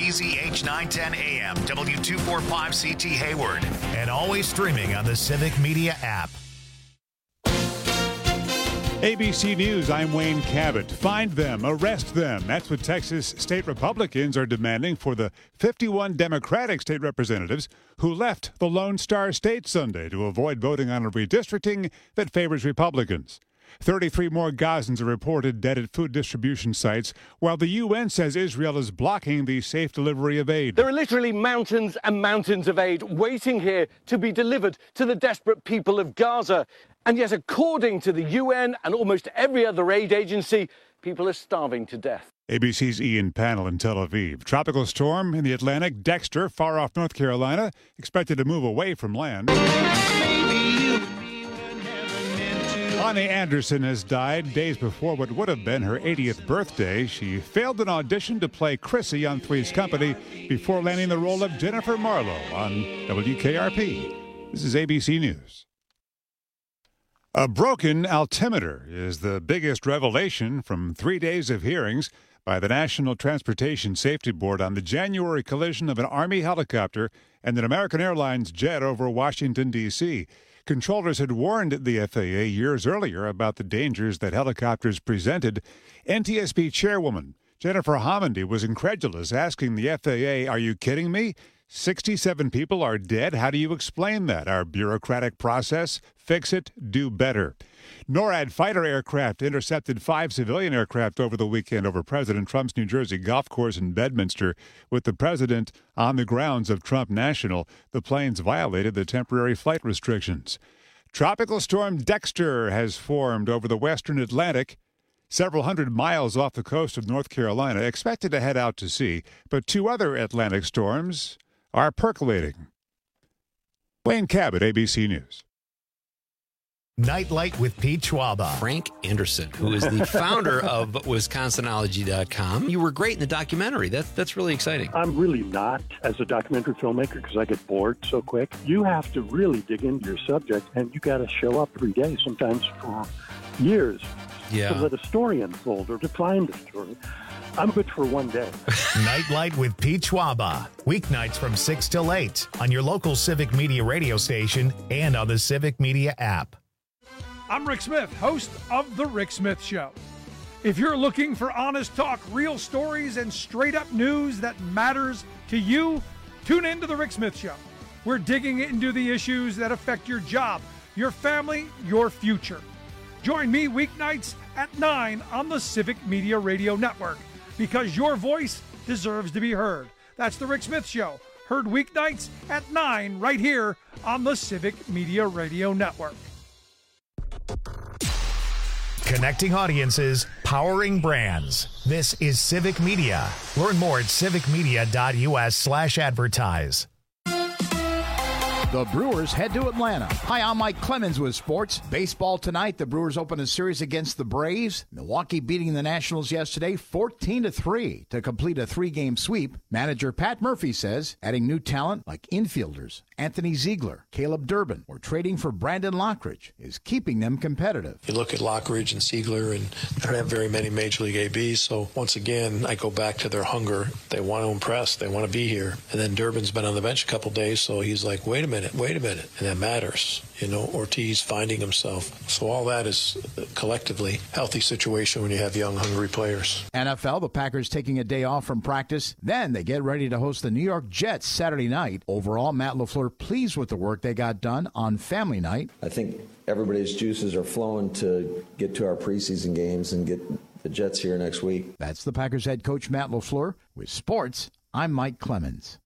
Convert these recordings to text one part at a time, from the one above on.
WPZH 910 AM, W245CT Hayward. And always streaming on the Civic Media app. ABC News, I'm Wayne Cabot. Find them, arrest them. That's what Texas state Republicans are demanding for the 51 Democratic state representatives who left the Lone Star State Sunday to avoid voting on a redistricting that favors Republicans. 33 more Gazans are reported dead at food distribution sites, while the UN says Israel is blocking the safe delivery of aid. There are literally mountains and mountains of aid waiting here to be delivered to the desperate people of Gaza. And yet, according to the UN and almost every other aid agency, people are starving to death. ABC's Ian Pannell in Tel Aviv. Tropical storm in the Atlantic, Dexter, far off North Carolina, expected to move away from land. Bonnie Anderson has died days before what would have been her 80th birthday. She failed an audition to play Chrissy on Three's Company before landing the role of Jennifer Marlowe on WKRP. This is ABC News. A broken altimeter is the biggest revelation from 3 days of hearings by the National Transportation Safety Board on the January collision of an Army helicopter and an American Airlines jet over Washington, D.C. Controllers had warned the FAA years earlier about the dangers that helicopters presented. NTSB chairwoman Jennifer Homendy was incredulous, asking the FAA, "Are you kidding me? 67 people are dead? How do you explain that? Our bureaucratic process? Fix it, do better." NORAD fighter aircraft intercepted 5 civilian aircraft over the weekend over President Trump's New Jersey golf course in Bedminster. With the president on the grounds of Trump National, the planes violated the temporary flight restrictions. Tropical storm Dexter has formed over the western Atlantic, several hundred miles off the coast of North Carolina, expected to head out to sea. But 2 other Atlantic storms are percolating. Wayne Cabot, ABC News. Nightlight with Pete Schwaba. Frank Anderson, who is the founder of Wisconsinology.com. You were great in the documentary. That's really exciting. I'm really not as a documentary filmmaker because I get bored so quick. You have to really dig into your subject, and you got to show up every day, sometimes for years, to let a story unfold or to find a story. I'm good for one day. Nightlight with Pete Schwaba. Weeknights from 6 till 8 on your local Civic Media radio station and on the Civic Media app. I'm Rick Smith, host of The Rick Smith Show. If you're looking for honest talk, real stories, and straight-up news that matters to you, tune in to The Rick Smith Show. We're digging into the issues that affect your job, your family, your future. Join me weeknights at 9 on the Civic Media Radio Network, because your voice deserves to be heard. That's The Rick Smith Show, heard weeknights at 9 right here on the Civic Media Radio Network. Connecting audiences, powering brands. This is Civic Media. Learn more at civicmedia.us/advertise. The Brewers head to Atlanta. Hi, I'm Mike Clemens with sports. Baseball tonight. The Brewers open a series against the Braves. Milwaukee beating the Nationals yesterday 14-3 to complete a 3-game sweep. Manager Pat Murphy says adding new talent like infielders Anthony Ziegler, Caleb Durbin, or trading for Brandon Lockridge is keeping them competitive. You look at Lockridge and Ziegler, and they don't have very many Major League ABs, so once again, I go back to their hunger. They want to impress. They want to be here. And then Durbin's been on the bench a couple days, so he's like, wait a minute. And that matters. You know, Ortiz finding himself. So all that is collectively healthy situation when you have young, hungry players. NFL, the Packers taking a day off from practice. Then they get ready to host the New York Jets Saturday night. Overall, Matt LaFleur pleased with the work they got done on family night. I think everybody's juices are flowing to get to our preseason games and get the Jets here next week. That's the Packers head coach Matt LaFleur. With sports, I'm Mike Clemens.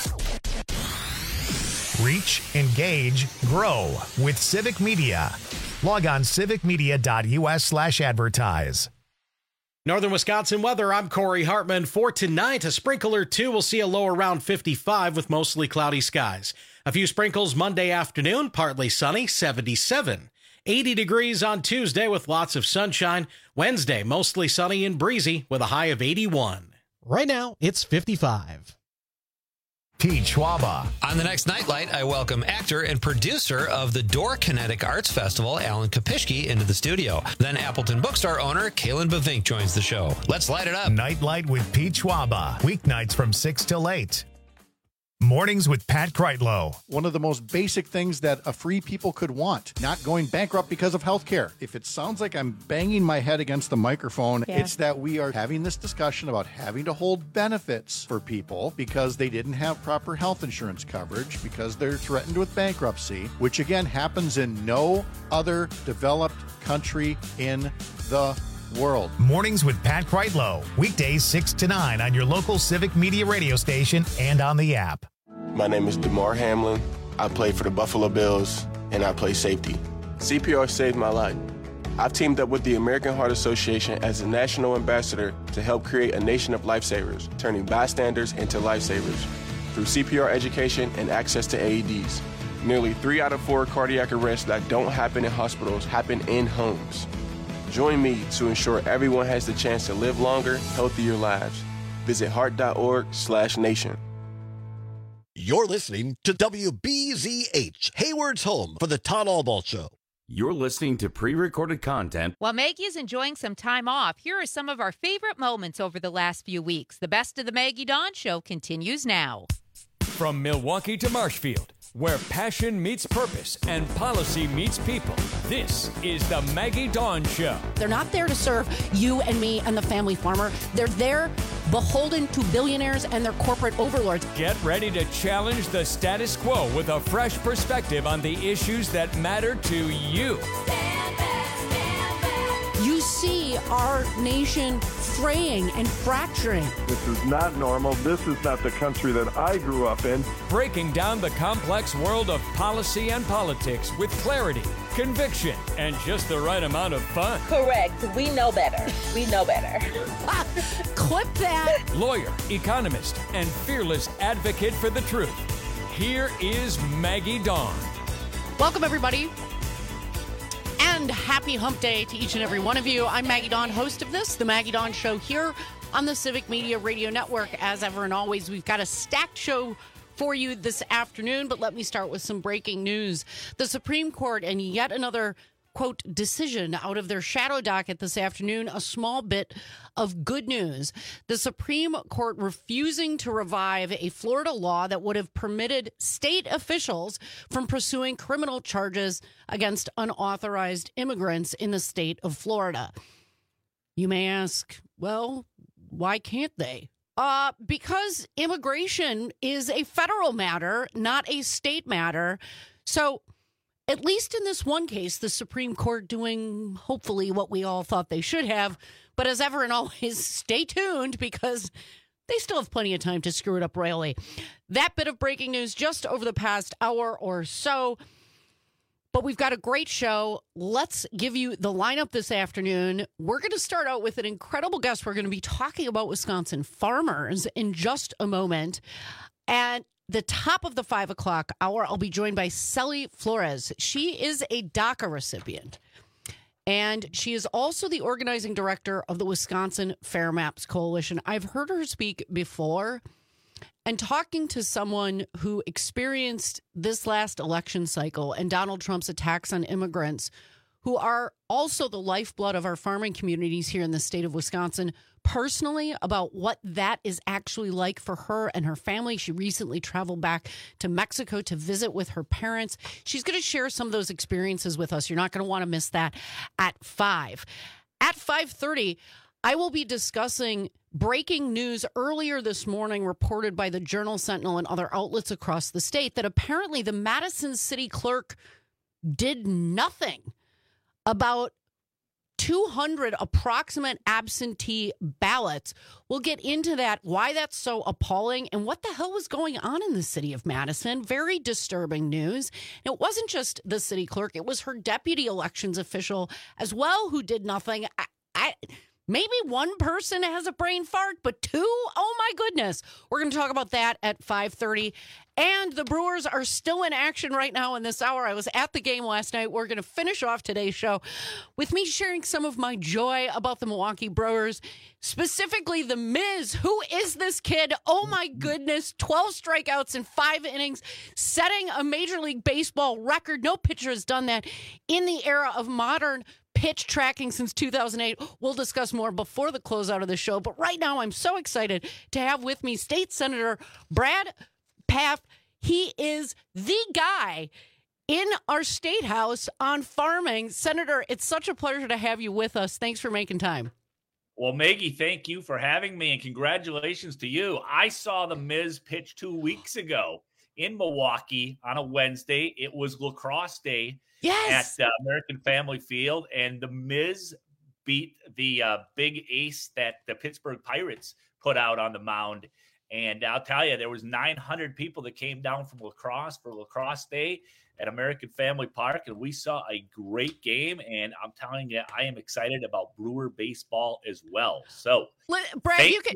Reach, engage, grow with Civic Media. Log on civicmedia.us/advertise. Northern Wisconsin weather, I'm Corey Hartman. For tonight, a sprinkle or two. We'll see a low around 55 with mostly cloudy skies. A few sprinkles Monday afternoon, partly sunny, 77. 80 degrees on Tuesday with lots of sunshine. Wednesday, mostly sunny and breezy with a high of 81. Right now, it's 55. Pete Schwaba. On the next Nightlight, I welcome actor and producer of the Door Kinetic Arts Festival, Alan Kopishki, into the studio. Then Appleton Bookstore owner Kalen Bavink joins the show. Let's light it up. Nightlight with Pete Schwaba. Weeknights from 6 till 8. Mornings with Pat Kreitlow. One of the most basic things that a free people could want, not going bankrupt because of health care. If it sounds like I'm banging my head against the microphone, it's that we are having this discussion about having to hold benefits for people because they didn't have proper health insurance coverage, because they're threatened with bankruptcy, which again happens in no other developed country in the world. Mornings with Pat Kreitlow. Weekdays 6 to 9 on your local Civic Media radio station and on the app. My name is DeMar Hamlin. I play for the Buffalo Bills, and I play safety. CPR saved my life. I've teamed up with the American Heart Association as a national ambassador to help create a nation of lifesavers, turning bystanders into lifesavers through CPR education and access to AEDs. Nearly 3 out of 4 cardiac arrests that don't happen in hospitals happen in homes. Join me to ensure everyone has the chance to live longer, healthier lives. Visit heart.org/nation. You're listening to WBZH, Hayward's home for the Todd Albaugh Show. You're listening to pre-recorded content. While Maggie is enjoying some time off, here are some of our favorite moments over the last few weeks. The best of the Maggie Dawn Show continues now. From Milwaukee to Marshfield, where passion meets purpose and policy meets people, this is the Maggie Dawn Show. They're not there to serve you and me and the family farmer. They're there beholden to billionaires and their corporate overlords. Get ready to challenge the status quo with a fresh perspective on the issues that matter to you. Stand back. You see our nation fraying and fracturing. This is not normal. This is not the country that I grew up in. Breaking down the complex world of policy and politics with clarity, conviction, and just the right amount of fun. Correct. We know better. We know better. Clip that. Lawyer, economist, and fearless advocate for the truth. Here is Maggie Dawn. Welcome, everybody. And happy hump day to each and every one of you. I'm Maggie Dawn, host of this, The Maggie Dawn Show, here on the Civic Media Radio Network. As ever and always, we've got a stacked show for you this afternoon, but let me start with some breaking news. The Supreme Court and yet another, quote, decision out of their shadow docket this afternoon, a small bit of good news. The Supreme Court refusing to revive a Florida law that would have permitted state officials from pursuing criminal charges against unauthorized immigrants in the state of Florida. You may ask, well, why can't they? Because immigration is a federal matter, not a state matter. So at least in this one case, the Supreme Court doing hopefully what we all thought they should have. But as ever and always, stay tuned because they still have plenty of time to screw it up royally. That bit of breaking news just over the past hour or so. But we've got a great show. Let's give you the lineup this afternoon. We're going to start out with an incredible guest. We're going to be talking about Wisconsin farmers in just a moment. And the top of the 5 o'clock hour, I'll be joined by Celly Flores. She is a DACA recipient, and she is also the organizing director of the Wisconsin Fair Maps Coalition. I've heard her speak before, and talking to someone who experienced this last election cycle and Donald Trump's attacks on immigrants, who are also the lifeblood of our farming communities here in the state of Wisconsin, personally about what that is actually like for her and her family. She recently traveled back to Mexico to visit with her parents. She's going to share some of those experiences with us. You're not going to want to miss that at 5. At 5:30, I will be discussing breaking news earlier this morning reported by the Journal Sentinel and other outlets across the state that apparently the Madison City Clerk did nothing about 200 approximate absentee ballots. We'll get into that, why that's so appalling, and what the hell was going on in the city of Madison. Very disturbing news. It wasn't just the city clerk, it was her deputy elections official as well who did nothing. Maybe one person has a brain fart, but two? Oh, my goodness. We're going to talk about that at 5:30. And the Brewers are still in action right now in this hour. I was at the game last night. We're going to finish off today's show with me sharing some of my joy about the Milwaukee Brewers, specifically the Miz. Who is this kid? Oh, my goodness. 12 strikeouts in 5 innings, setting a Major League Baseball record. No pitcher has done that in the era of modern pitch tracking since 2008. We'll discuss more before the closeout of the show. But right now, I'm so excited to have with me State Senator Brad Pfaff. He is the guy in our state house on farming. Senator, it's such a pleasure to have you with us. Thanks for making time. Well, Maggie, thank you for having me, and congratulations to you. I saw the Miz pitch 2 weeks ago in Milwaukee on a Wednesday. It was lacrosse day. Yes. At American Family Field, and the Miz beat the big ace that the Pittsburgh Pirates put out on the mound. And I'll tell you, there was 900 people that came down from lacrosse for Lacrosse Day at American Family Park, and we saw a great game. And I'm telling you, I am excited about Brewer baseball as well. So, Brad, you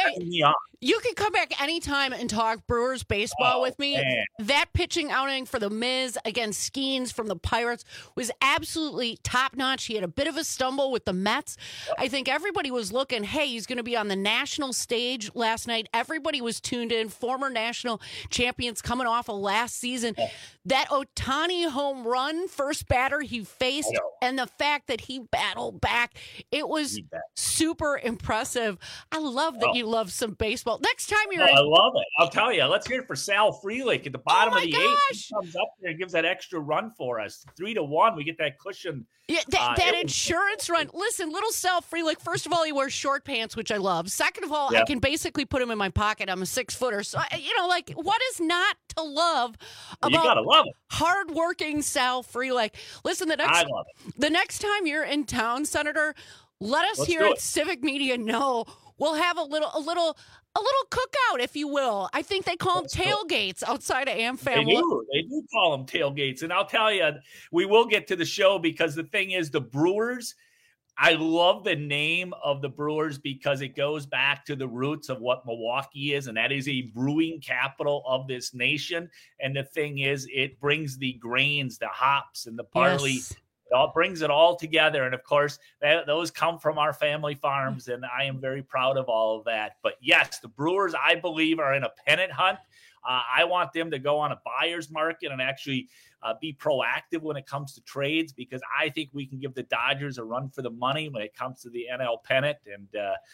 can come back anytime and talk Brewers baseball with me. Man. That pitching outing for the Miz against Skeens from the Pirates was absolutely top-notch. He had a bit of a stumble with the Mets. I think everybody was looking, hey, he's going to be on the national stage last night. Everybody was tuned in, former national champions coming off of last season. That Ohtani home run, first batter he faced, and the fact that he battled back, it was super impressive. I love that you love some baseball. Next time you're I love it. I'll tell you. Let's hear it for Sal Frelick at the bottom of the eighth. He comes up there and gives that extra run for us. 3-1. We get that cushion. Yeah, that insurance run. Listen, little Sal Frelick, first of all, he wears short pants, which I love. Second of all, I can basically put him in my pocket. I'm a 6-footer. So, what is not to love about you gotta love it. Hardworking Sal Frelick? Listen, the next time you're in town, Senator, let us here at Civic Media know. We'll have a little cookout, if you will. I think they call them tailgates outside of AmFam. They do call them tailgates. And I'll tell you, we will get to the show because the thing is, the Brewers, I love the name of the Brewers because it goes back to the roots of what Milwaukee is, and that is a brewing capital of this nation. And the thing is, it brings the grains, the hops, and the barley. Yes. It all brings it all together. And of course, those come from our family farms, and I am very proud of all of that. But yes, the Brewers, I believe, are in a pennant hunt. I want them to go on a buyer's market and actually be proactive when it comes to trades, because I think we can give the Dodgers a run for the money when it comes to the NL pennant. And,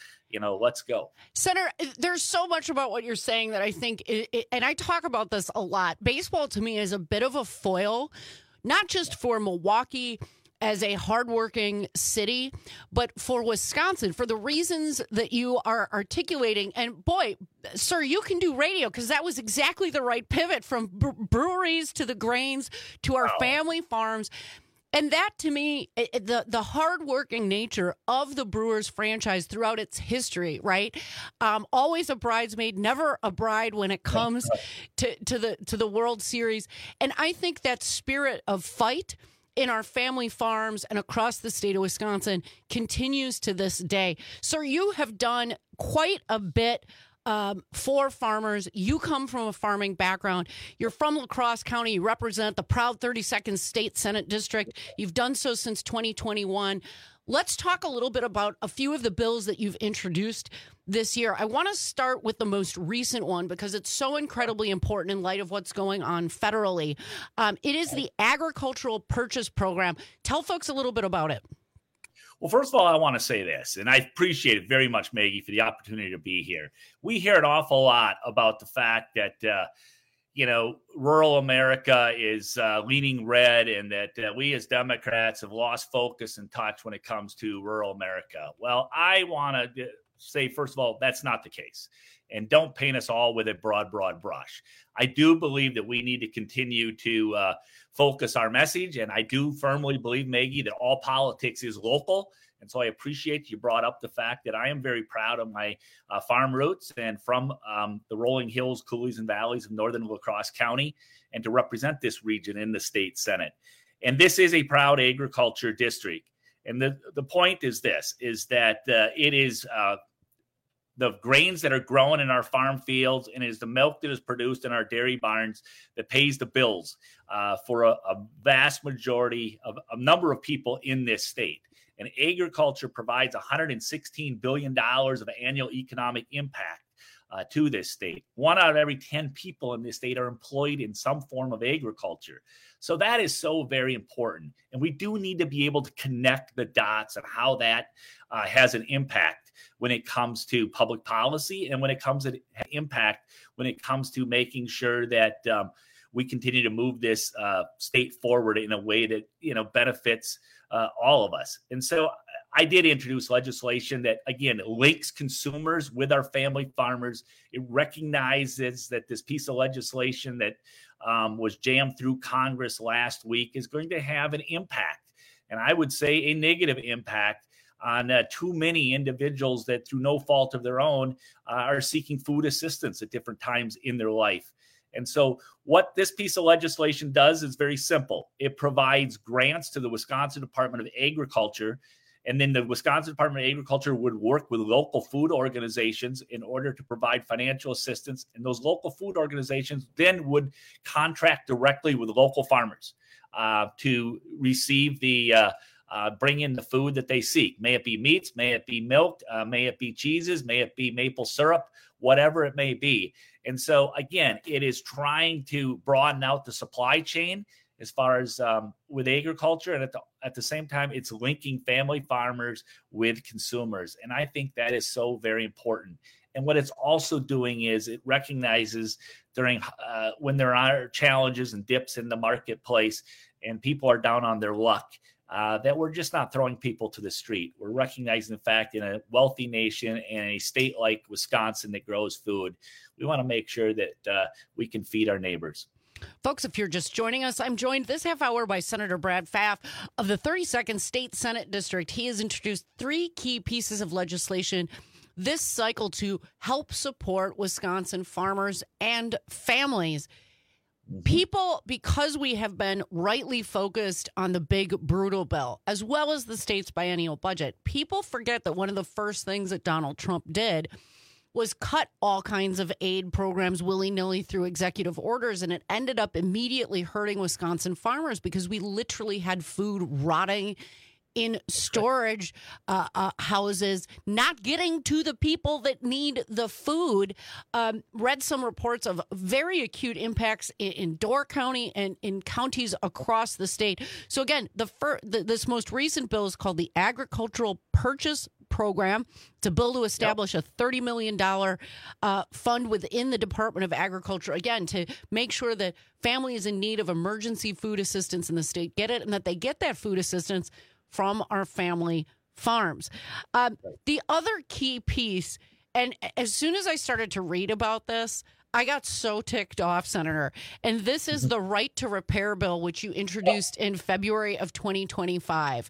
let's go. Senator, there's so much about what you're saying that I think, and I talk about this a lot. Baseball to me is a bit of a foil, not just for Milwaukee as a hardworking city, but for Wisconsin, for the reasons that you are articulating. And boy, sir, you can do radio, because that was exactly the right pivot from breweries to the grains to our family farms. And that, to me, the hardworking nature of the Brewers franchise throughout its history, right? Always a bridesmaid, never a bride when it comes to the World Series. And I think that spirit of fight in our family farms and across the state of Wisconsin continues to this day. Sir, you have done quite a bit for farmers. You come from a farming background. You're from La Crosse County. You represent the proud 32nd State Senate District. You've done so since 2021. Let's talk a little bit about a few of the bills that you've introduced this year. I want to start with the most recent one because it's so incredibly important in light of what's going on federally. It is the Agricultural Purchase Program. Tell folks a little bit about it. Well, first of all, I want to say this, and I appreciate it very much, Maggie, for the opportunity to be here. We hear an awful lot about the fact that, rural America is leaning red, and that we as Democrats have lost focus and touch when it comes to rural America. Well, I want to say, first of all, that's not the case. And don't paint us all with a broad brush. I do believe that we need to continue to focus our message. And I do firmly believe, Maggie, that all politics is local. And so I appreciate you brought up the fact that I am very proud of my farm roots and from the rolling hills, coulees, and valleys of northern La Crosse County, and to represent this region in the state Senate. And this is a proud agriculture district. And the point is this, is that it is the grains that are grown in our farm fields, and it is the milk that is produced in our dairy barns that pays the bills for a vast majority of a number of people in this state. And agriculture provides $116 billion of annual economic impact to this state. 1 out of every 10 people in this state are employed in some form of agriculture. So that is so very important. And we do need to be able to connect the dots on how that has an impact when it comes to public policy, and when it comes to impact when it comes to making sure that we continue to move this state forward in a way that, benefits all of us. And so I did introduce legislation that, again, links consumers with our family farmers. It recognizes that this piece of legislation that was jammed through Congress last week is going to have an impact, and I would say a negative impact, on too many individuals that, through no fault of their own, are seeking food assistance at different times in their life. And so what this piece of legislation does is very simple. It provides grants to the Wisconsin Department of Agriculture, and then the Wisconsin Department of Agriculture would work with local food organizations in order to provide financial assistance. And those local food organizations then would contract directly with local farmers to receive the bring in the food that they seek. May it be meats, may it be milk, may it be cheeses, may it be maple syrup, whatever it may be. And so, again, it is trying to broaden out the supply chain as far as with agriculture. And at the same time, it's linking family farmers with consumers. And I think that is so very important. And what it's also doing is it recognizes during when there are challenges and dips in the marketplace and people are down on their luck, that we're just not throwing people to the street. We're recognizing the fact in a wealthy nation and a state like Wisconsin that grows food, we want to make sure that we can feed our neighbors. Folks, if you're just joining us, I'm joined this half hour by Senator Brad Pfaff of the 32nd State Senate District. He has introduced 3 key pieces of legislation this cycle to help support Wisconsin farmers and families. People, because we have been rightly focused on the big, brutal bill, as well as the state's biennial budget, people forget that one of the first things that Donald Trump did was cut all kinds of aid programs willy-nilly through executive orders, and it ended up immediately hurting Wisconsin farmers because we literally had food rotting in storage houses, not getting to the people that need the food. Read some reports of very acute impacts in Door County and in counties across the state. So again, this most recent bill is called the Agricultural Purchase Program. It's a bill to establish a $30 million fund within the Department of Agriculture, again, to make sure that families in need of emergency food assistance in the state get it, and that they get that food assistance from our family farms. The other key piece, and as soon as I started to read about this, I got so ticked off, Senator. And this is the Right to Repair bill, which you introduced in February of 2025.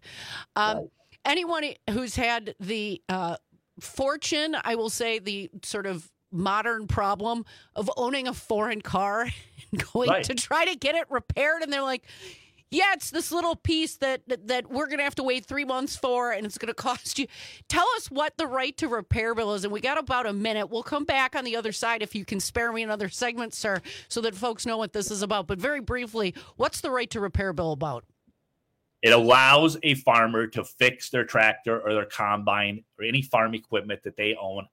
Anyone who's had the fortune, I will say the sort of modern problem of owning a foreign car and going to try to get it repaired, and they're like, yeah, it's this little piece that we're going to have to wait 3 months for, and it's going to cost you. Tell us what the Right to Repair bill is, and we got about a minute. We'll come back on the other side if you can spare me another segment, sir, so that folks know what this is about. But very briefly, what's the Right to Repair bill about? It allows a farmer to fix their tractor or their combine or any farm equipment that they own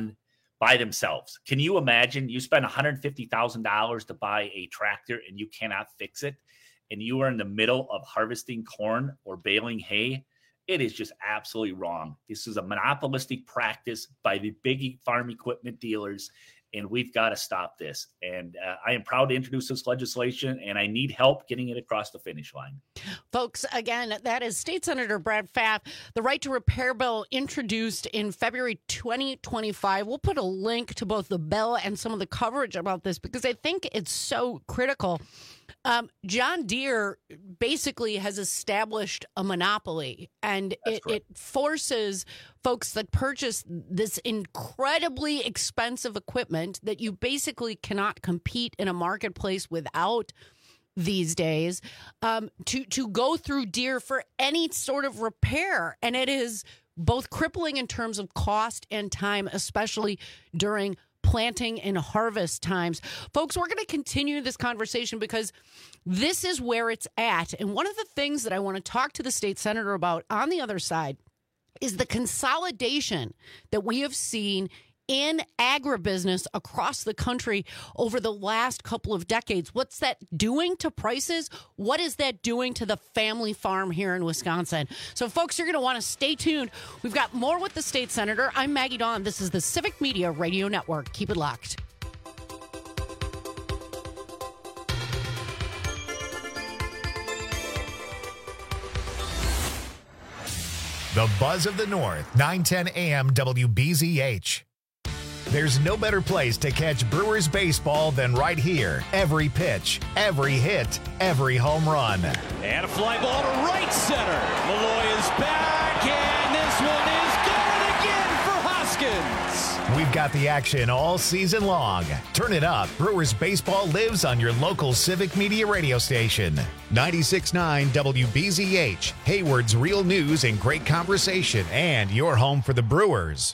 by themselves. Can you imagine you spend $150,000 to buy a tractor and you cannot fix it, and you are in the middle of harvesting corn or baling hay? It is just absolutely wrong. This is a monopolistic practice by the big farm equipment dealers, and we've got to stop this. And I am proud to introduce this legislation, and I need help getting it across the finish line. Folks, again, that is State Senator Brad Pfaff. The Right to Repair bill introduced in February 2025. We'll put a link to both the bill and some of the coverage about this because I think it's so critical. John Deere basically has established a monopoly, and it forces folks that purchase this incredibly expensive equipment that you basically cannot compete in a marketplace without these days to go through deer for any sort of repair. And it is both crippling in terms of cost and time, especially during planting and harvest times. Folks, we're going to continue this conversation because this is where it's at. And one of the things that I want to talk to the state senator about on the other side is the consolidation that we have seen in agribusiness across the country over the last couple of decades. What's that doing to prices? What is that doing to the family farm here in Wisconsin? So, folks, you're going to want to stay tuned. We've got more with the state senator. I'm Maggie Dawn. This is the Civic Media Radio Network. Keep it locked. The Buzz of the North, 910 AM WBZH. There's no better place to catch Brewers baseball than right here. Every pitch, every hit, every home run. And a fly ball to right center. Malloy is back, and this one is going again for Hoskins. We've got the action all season long. Turn it up. Brewers baseball lives on your local Civic Media radio station. 96.9 WBZH, Hayward's real news and great conversation, and your home for the Brewers.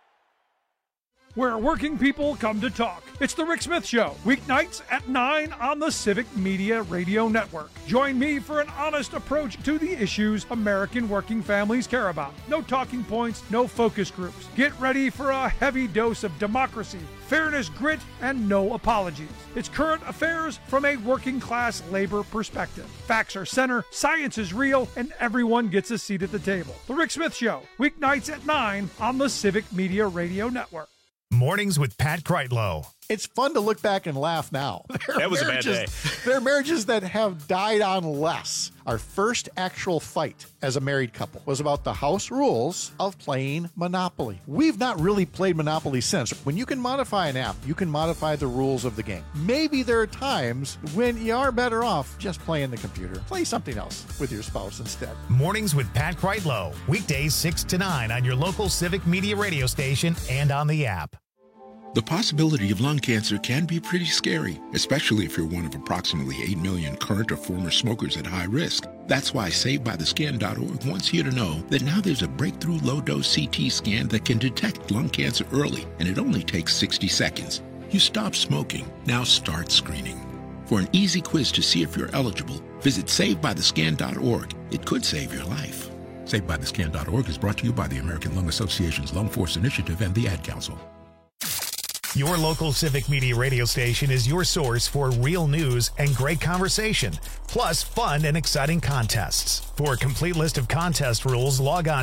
Where working people come to talk. It's the Rick Smith Show, weeknights at 9 on the Civic Media Radio Network. Join me for an honest approach to the issues American working families care about. No talking points, no focus groups. Get ready for a heavy dose of democracy, fairness, grit, and no apologies. It's current affairs from a working class labor perspective. Facts are center, science is real, and everyone gets a seat at the table. The Rick Smith Show, weeknights at 9 on the Civic Media Radio Network. Mornings with Pat Kreitlow. It's fun to look back and laugh now. That was a bad day. There are marriages that have died on less. Our first actual fight as a married couple was about the house rules of playing Monopoly. We've not really played Monopoly since. When you can modify an app, you can modify the rules of the game. Maybe there are times when you are better off just playing the computer. Play something else with your spouse instead. Mornings with Pat Kreitlow. Weekdays 6 to 9 on your local Civic Media radio station and on the app. The possibility of lung cancer can be pretty scary, especially if you're one of approximately 8 million current or former smokers at high risk. That's why SaveByTheScan.org wants you to know that now there's a breakthrough low-dose CT scan that can detect lung cancer early, and it only takes 60 seconds. You stop smoking, now start screening. For an easy quiz to see if you're eligible, visit SaveByTheScan.org. It could save your life. SaveByTheScan.org is brought to you by the American Lung Association's Lung Force Initiative and the Ad Council. Your local Civic Media radio station is your source for real news and great conversation, plus fun and exciting contests. For a complete list of contest rules, log on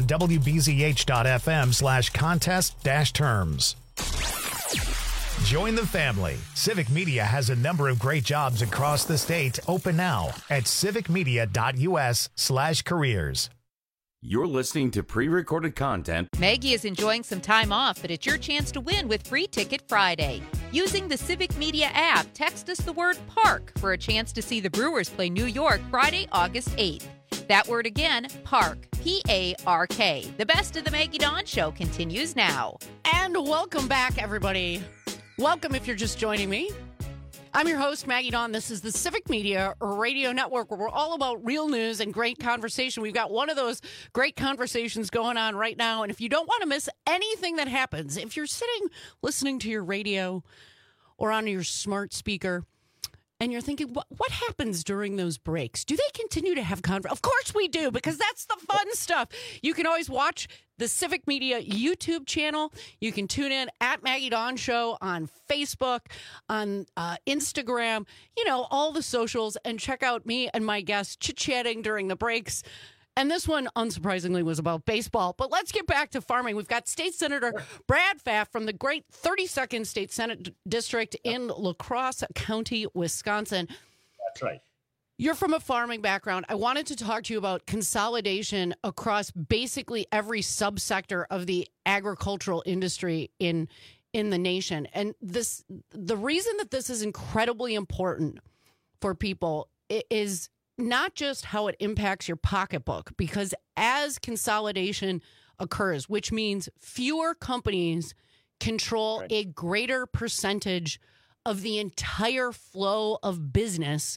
wbzh.fm/contest-terms. Join the family. Civic Media has a number of great jobs across the state open now at civicmedia.us/careers. You're listening to pre-recorded content. Maggie is enjoying some time off, but it's your chance to win with Free Ticket Friday. Using the Civic Media app, text us the word PARK for a chance to see the Brewers play New York Friday, August 8th. That word again, PARK, P-A-R-K. The best of the Maggie Dawn Show continues now. And welcome back, everybody. Welcome if you're just joining me. I'm your host, Maggie Dawn. This is the Civic Media Radio Network, where we're all about real news and great conversation. We've got one of those great conversations going on right now. And if you don't want to miss anything that happens, if you're sitting listening to your radio or on your smart speaker, and you're thinking, what happens during those breaks? Do they continue to have conversation? Of course we do, because that's the fun stuff. You can always watch the Civic Media YouTube channel. You can tune in at Maggie Dawn Show on Facebook, on Instagram, all the socials, and check out me and my guests chit-chatting during the breaks. And this one, unsurprisingly, was about baseball. But let's get back to farming. We've got State Senator Brad Pfaff from the great 32nd State Senate District in La Crosse County, Wisconsin. That's right. You're from a farming background. I wanted to talk to you about consolidation across basically every subsector of the agricultural industry in the nation. And the reason that this is incredibly important for people is not just how it impacts your pocketbook, because as consolidation occurs, which means fewer companies control a greater percentage of the entire flow of business,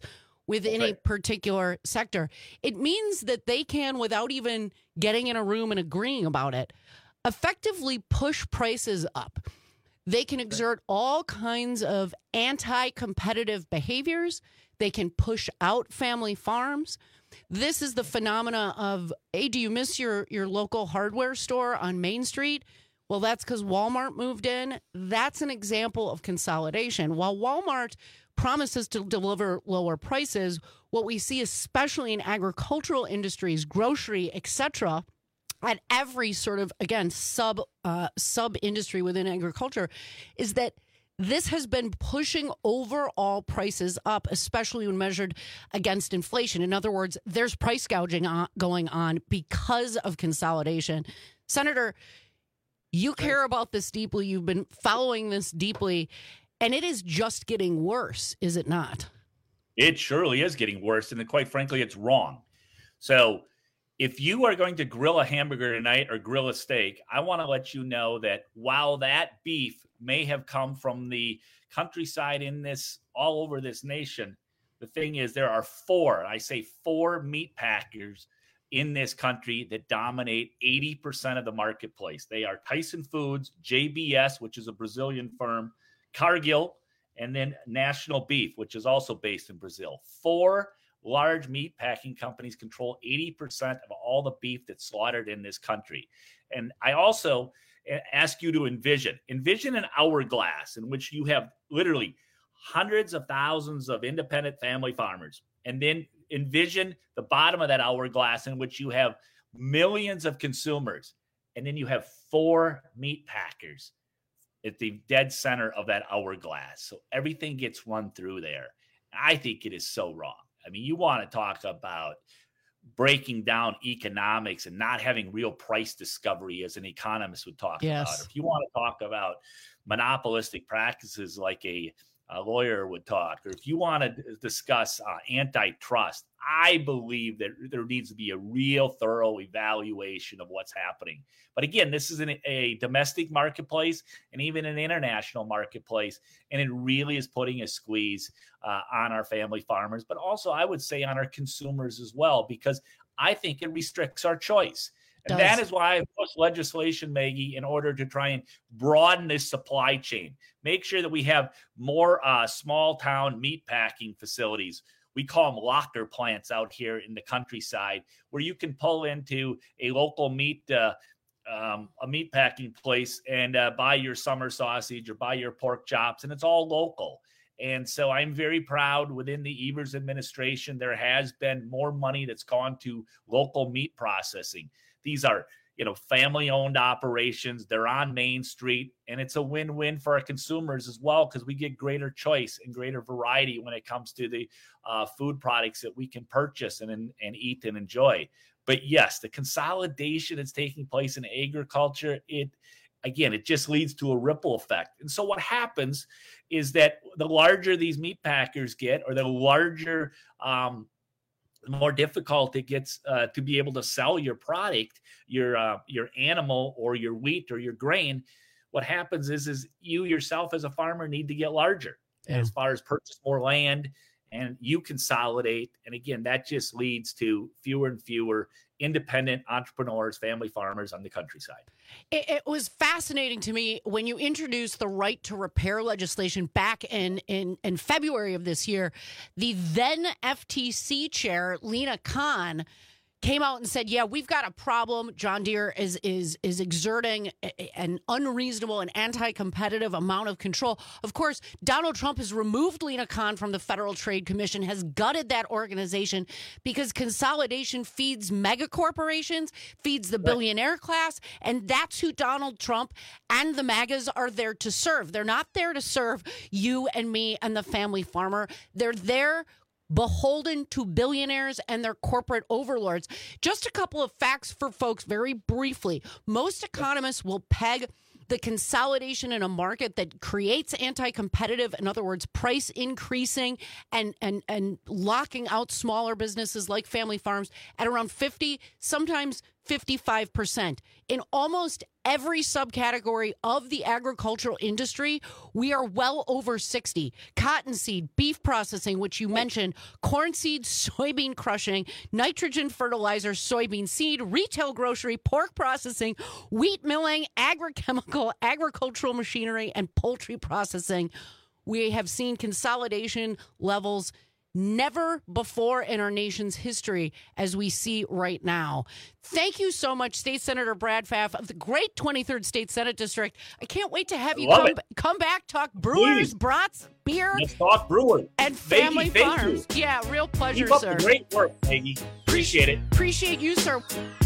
within a particular sector. It means that they can, without even getting in a room and agreeing about it, effectively push prices up. They can exert all kinds of anti-competitive behaviors. They can push out family farms. This is the phenomena of, hey, do you miss your local hardware store on Main Street? Well, that's because Walmart moved in. That's an example of consolidation. While Walmart promises to deliver lower prices, what we see, especially in agricultural industries, grocery, etc., at every sort of, again, sub industry within agriculture, is that this has been pushing overall prices up, especially when measured against inflation. In other words, there's price gouging going on because of consolidation. Senator, you care about this deeply. You've been following this deeply, and it is just getting worse, is it not? It surely is getting worse, and quite frankly, it's wrong. So if you are going to grill a hamburger tonight or grill a steak, I want to let you know that while that beef may have come from the countryside all over this nation, the thing is there are four meat packers in this country that dominate 80% of the marketplace. They are Tyson Foods, JBS, which is a Brazilian firm, Cargill, and then National Beef, which is also based in Brazil. 4 large meat packing companies control 80% of all the beef that's slaughtered in this country. And I also ask you to envision an hourglass in which you have literally hundreds of thousands of independent family farmers. And then envision the bottom of that hourglass in which you have millions of consumers. And then you have 4 meat packers at the dead center of that hourglass. So everything gets run through there. I think it is so wrong. I mean, you want to talk about breaking down economics and not having real price discovery as an economist would talk about. If you want to talk about monopolistic practices like a lawyer would talk, or if you want to discuss antitrust, I believe that there needs to be a real thorough evaluation of what's happening. But again, this is a domestic marketplace and even an international marketplace, and it really is putting a squeeze on our family farmers, but also I would say on our consumers as well, because I think it restricts our choice. And that is why I pushed legislation, Maggie, in order to try and broaden this supply chain. Make sure that we have more small town meat packing facilities. We call them locker plants out here in the countryside, where you can pull into a local meat packing place and buy your summer sausage or buy your pork chops, and it's all local. And so I'm very proud within the Evers administration, there has been more money that's gone to local meat processing. These are, family-owned operations. They're on Main Street, and it's a win-win for our consumers as well, because we get greater choice and greater variety when it comes to the food products that we can purchase and eat and enjoy. But yes, the consolidation that's taking place in agriculture, it just leads to a ripple effect. And so what happens is that the larger these meat packers get, or the larger the more difficult it gets to be able to sell your product, your animal or your wheat or your grain. What happens is you yourself as a farmer need to get larger as far as purchase more land, and you consolidate. And again, that just leads to fewer and fewer independent entrepreneurs, family farmers on the countryside. It was fascinating to me when you introduced the right to repair legislation back in February of this year. The then FTC chair, Lina Khan, came out and said, yeah, we've got a problem. John Deere is exerting an unreasonable and anti-competitive amount of control. Of course, Donald Trump has removed Lina Khan from the Federal Trade Commission, has gutted that organization because consolidation feeds mega corporations, feeds the billionaire class, and that's who Donald Trump and the MAGAs are there to serve. They're not there to serve you and me and the family farmer. They're there beholden to billionaires and their corporate overlords. Just a couple of facts for folks very briefly. Most economists will peg the consolidation in a market that creates anti-competitive, in other words, price increasing and locking out smaller businesses like family farms at around 50, sometimes 55%. In almost every subcategory of the agricultural industry, we are well over 60. Cottonseed, beef processing, which you mentioned, corn seed, soybean crushing, nitrogen fertilizer, soybean seed, retail grocery, pork processing, wheat milling, agrochemical, agricultural machinery, and poultry processing. We have seen consolidation levels never before in our nation's history as we see right now. Thank you so much, State Senator Brad Pfaff of the great 23rd State Senate District. I can't wait to have you come back, talk Brewers, brats, beer. Let's talk Brewers. And family Maggie, farms. Yeah, real pleasure, Keep up sir. the great work, Maggie. Appreciate it. Appreciate you, sir.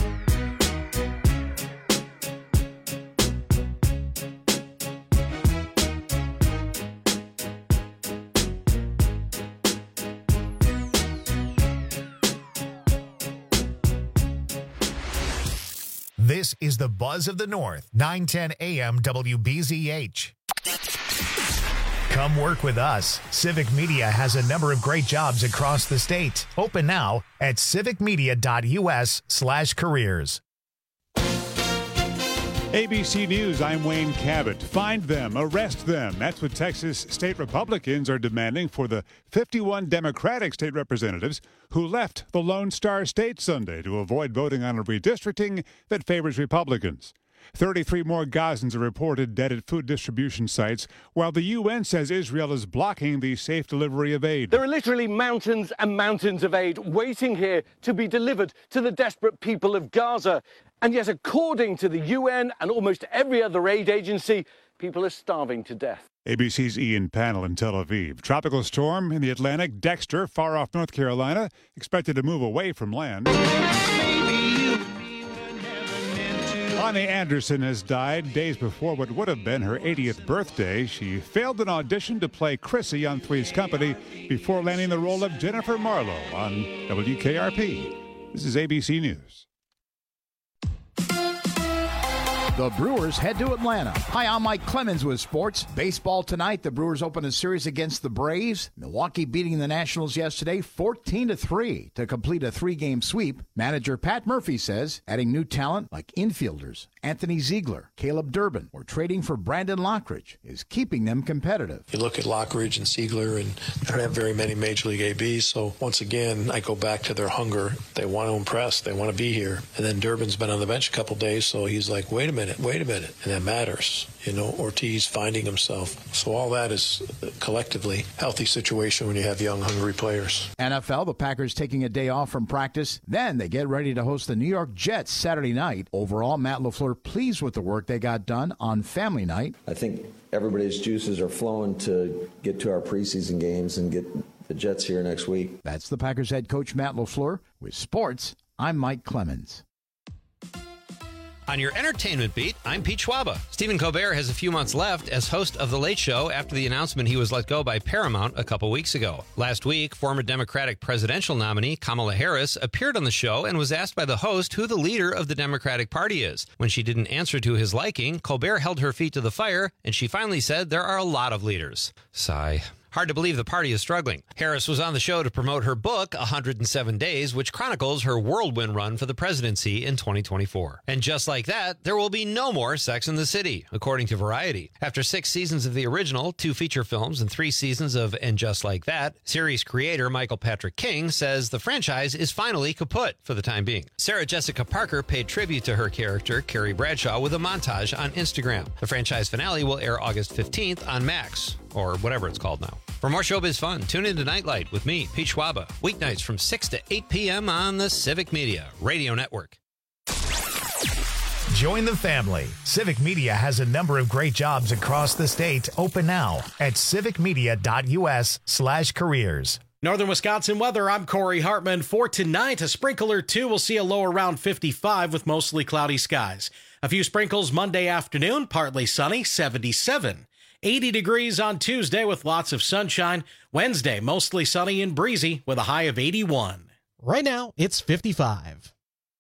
This is the Buzz of the North, 910 AM WBZH. Come work with us. Civic Media has a number of great jobs across the state. Open now at civicmedia.us/careers. ABC News, I'm Wayne Cabot. Find them, arrest them. That's what Texas state Republicans are demanding for the 51 Democratic state representatives who left the Lone Star State Sunday to avoid voting on a redistricting that favors Republicans. 33 more Gazans are reported dead at food distribution sites, while the UN says Israel is blocking the safe delivery of aid. There are literally mountains and mountains of aid waiting here to be delivered to the desperate people of Gaza. And yet, according to the UN and almost every other aid agency, people are starving to death. ABC's Ian Pannell in Tel Aviv. Tropical storm in the Atlantic, Dexter, far off North Carolina, expected to move away from land. Bonnie Anderson has died days before what would have been her 80th birthday. She failed an audition to play Chrissy on Three's Company before landing the role of Jennifer Marlowe on WKRP. This is ABC News. The Brewers head to Atlanta. Hi, I'm Mike Clemens with sports. Baseball tonight. The Brewers open a series against the Braves. Milwaukee beating the Nationals yesterday 14-3 to complete a 3-game sweep. Manager Pat Murphy says adding new talent like infielders Anthony Ziegler, Caleb Durbin, or trading for Brandon Lockridge is keeping them competitive. You look at Lockridge and Ziegler, and they don't have very many Major League ABs. So once again, I go back to their hunger. They want to impress. They want to be here. And then Durbin's been on the bench a couple days, so he's like, wait a minute. And that matters. You know, Ortiz finding himself. So all that is collectively healthy situation when you have young, hungry players. NFL, the Packers taking a day off from practice. Then they get ready to host the New York Jets Saturday night. Overall, Matt LaFleur pleased with the work they got done on family night. I think everybody's juices are flowing to get to our preseason games and get the Jets here next week. That's the Packers head coach Matt LaFleur. With sports, I'm Mike Clemens. On your entertainment beat, I'm Pete Schwaba. Stephen Colbert has a few months left as host of The Late Show after the announcement he was let go by Paramount a couple weeks ago. Last week, former Democratic presidential nominee Kamala Harris appeared on the show and was asked by the host who the leader of the Democratic Party is. When she didn't answer to his liking, Colbert held her feet to the fire, and she finally said there are a lot of leaders. Sigh. Hard to believe the party is struggling. Harris was on the show to promote her book, 107 Days, which chronicles her whirlwind run for the presidency in 2024. And just like that, there will be no more Sex and the City, according to Variety. After 6 seasons of the original, 2 feature films, and 3 seasons of And Just Like That, series creator Michael Patrick King says the franchise is finally kaput for the time being. Sarah Jessica Parker paid tribute to her character, Carrie Bradshaw, with a montage on Instagram. The franchise finale will air August 15th on Max, or whatever it's called now. For more showbiz fun, tune in to Nightlight with me, Pete Schwaba, weeknights from 6 to 8 p.m. on the Civic Media Radio Network. Join the family. Civic Media has a number of great jobs across the state. Open now at civicmedia.us/careers. Northern Wisconsin weather, I'm Corey Hartman. For tonight, a sprinkle or two will see a low around 55 with mostly cloudy skies. A few sprinkles Monday afternoon, partly sunny, 77. 80 degrees on Tuesday with lots of sunshine. Wednesday, mostly sunny and breezy with a high of 81. Right now, it's 55.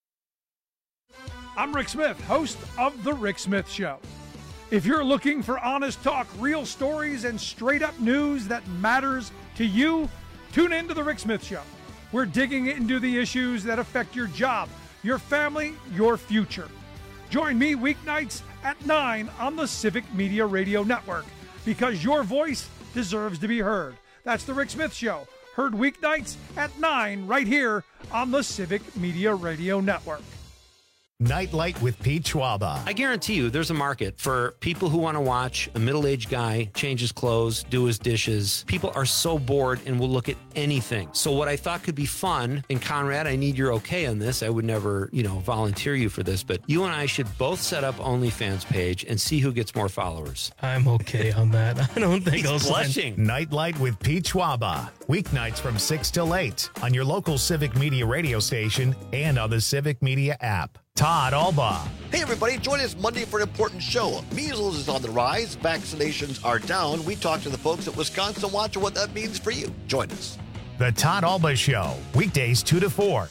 I'm Rick Smith, host of The Rick Smith Show. If you're looking for honest talk, real stories, and straight-up news that matters to you, tune in to The Rick Smith Show. We're digging into the issues that affect your job, your family, your future. Join me weeknights at 9 on the Civic Media Radio Network, because your voice deserves to be heard. That's The Rick Smith Show, heard weeknights at 9 right here on the Civic Media Radio Network. Nightlight with Pete Schwaba. I guarantee you there's a market for people who want to watch a middle-aged guy change his clothes, do his dishes. People are so bored and will look at anything. So what I thought could be fun, and Conrad, I need your okay on this. I would never, volunteer you for this, but you and I should both set up OnlyFans page and see who gets more followers. I'm okay on that. I don't think I'll blushing. Nightlight with Pete Schwaba. Weeknights from 6 till 8 on your local Civic Media radio station and on the Civic Media app. Todd Alba. Hey, everybody. Join us Monday for an important show. Measles is on the rise. Vaccinations are down. We talk to the folks at Wisconsin Watch and what that means for you. Join us. The Todd Alba Show. Weekdays 2 to 4.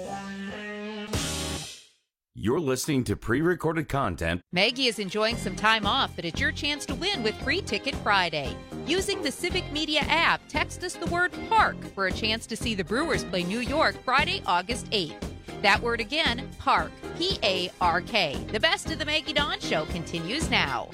You're listening to pre-recorded content. Maggie is enjoying some time off, but it's your chance to win with Free Ticket Friday. Using the Civic Media app, text us the word PARK for a chance to see the Brewers play New York Friday, August 8th. That word again, PARK, P-A-R-K. The best of the Maggie Dawn Show continues now.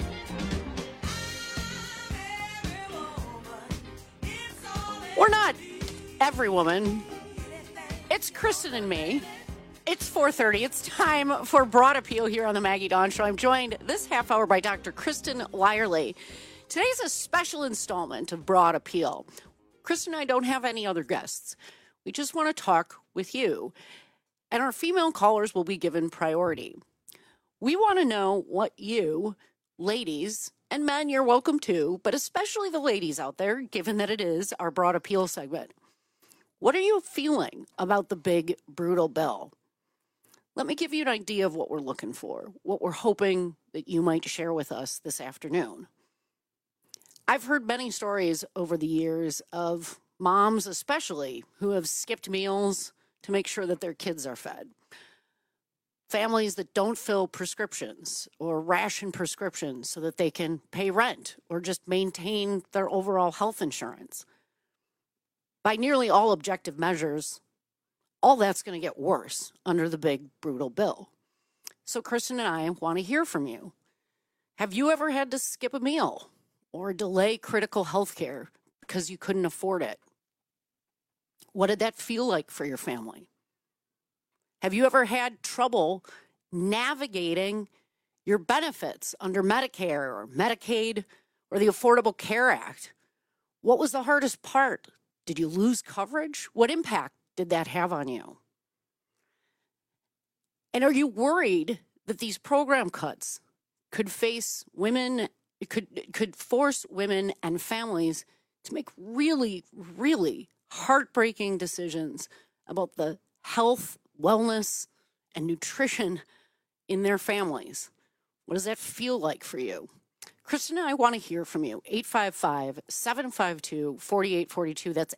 We're not every woman. It's Kristen and me. It's 4:30. It's time for Broad Appeal here on the Maggie Dawn Show. I'm joined this half hour by Dr. Kristen Lyerly. Today's a special installment of Broad Appeal. Kristen and I don't have any other guests. We just want to talk with you. And our female callers will be given priority. We want to know what you, ladies, and men, you're welcome to, but especially the ladies out there, given that it is our Broad Appeal segment. What are you feeling about the big, brutal bill? Let me give you an idea of what we're looking for, what we're hoping that you might share with us this afternoon. I've heard many stories over the years of moms especially who have skipped meals to make sure that their kids are fed. Families that don't fill prescriptions or ration prescriptions so that they can pay rent or just maintain their overall health insurance. By nearly all objective measures, all that's going to get worse under the big, brutal bill. So Kristen and I want to hear from you. Have you ever had to skip a meal or delay critical health care because you couldn't afford it? What did that feel like for your family? Have you ever had trouble navigating your benefits under Medicare or Medicaid or the Affordable Care Act? What was the hardest part? Did you lose coverage? What impact did that have on you? And are you worried that these program cuts could force women and families to make really, really heartbreaking decisions about the health, wellness, and nutrition in their families? What does that feel like for you? Kristen and I want to hear from you. 855-752-4842. That's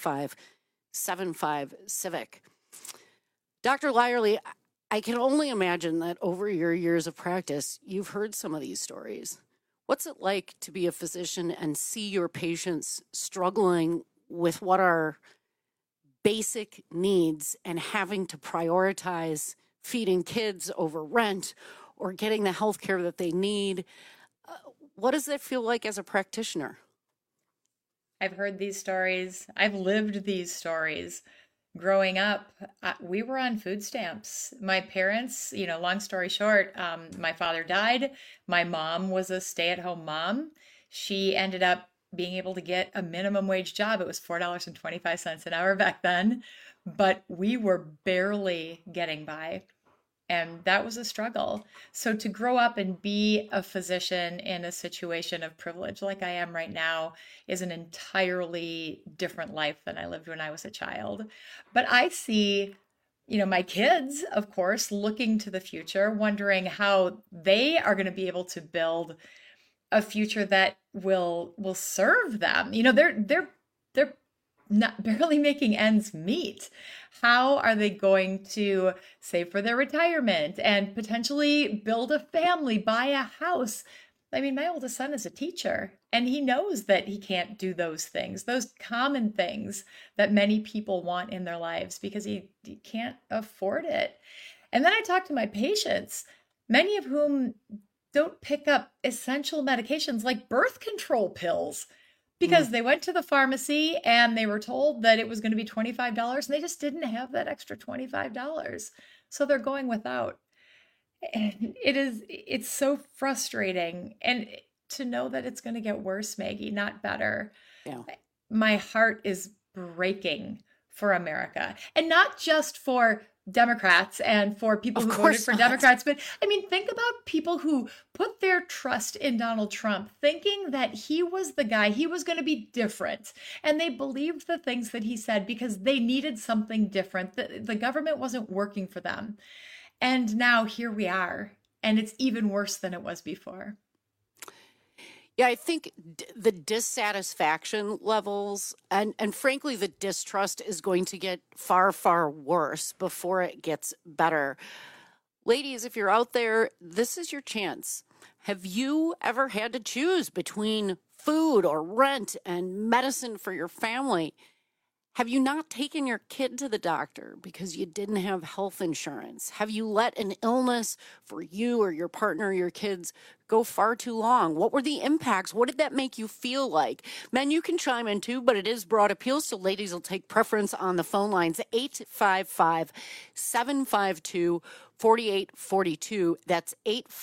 855-75-CIVIC. Dr. Lyerly, I can only imagine that over your years of practice, you've heard some of these stories. What's it like to be a physician and see your patients struggling with what are basic needs and having to prioritize feeding kids over rent or getting the health care that they need? What does that feel like as a practitioner? I've heard these stories. I've lived these stories. Growing up, we were on food stamps. My parents, long story short, my father died. My mom was a stay-at-home mom. She ended up being able to get a minimum wage job. It was $4.25 an hour back then, but we were barely getting by. And that was a struggle. So to grow up and be a physician in a situation of privilege like I am right now is an entirely different life than I lived when I was a child. But I see, my kids, of course, looking to the future, wondering how they are going to be able to build a future that will serve them. They're not barely making ends meet. How are they going to save for their retirement and potentially build a family, buy a house? I mean, my oldest son is a teacher, and he knows that he can't do those things, those common things that many people want in their lives, because he can't afford it. And then I talk to my patients, many of whom don't pick up essential medications like birth control pills because they went to the pharmacy and they were told that it was going to be $25 and they just didn't have that extra $25. So they're going without. And it's so frustrating. And to know that it's going to get worse, Maggie, not better. Yeah. My heart is breaking for America, and not just for Democrats and for people who voted for Democrats, but I mean, think about people who put their trust in Donald Trump, thinking that he was the guy, he was going to be different. And they believed the things that he said because they needed something different. The government wasn't working for them. And now here we are, and it's even worse than it was before. Yeah, I think the dissatisfaction levels and frankly, the distrust is going to get far, far worse before it gets better. Ladies, if you're out there, this is your chance. Have you ever had to choose between food or rent and medicine for your family? Have you not taken your kid to the doctor because you didn't have health insurance? Have you let an illness for you or your partner or your kids go far too long? What were the impacts? What did that make you feel like? Men, you can chime in too, but it is broad appeal, so ladies will take preference on the phone lines. 855-752-4842. That's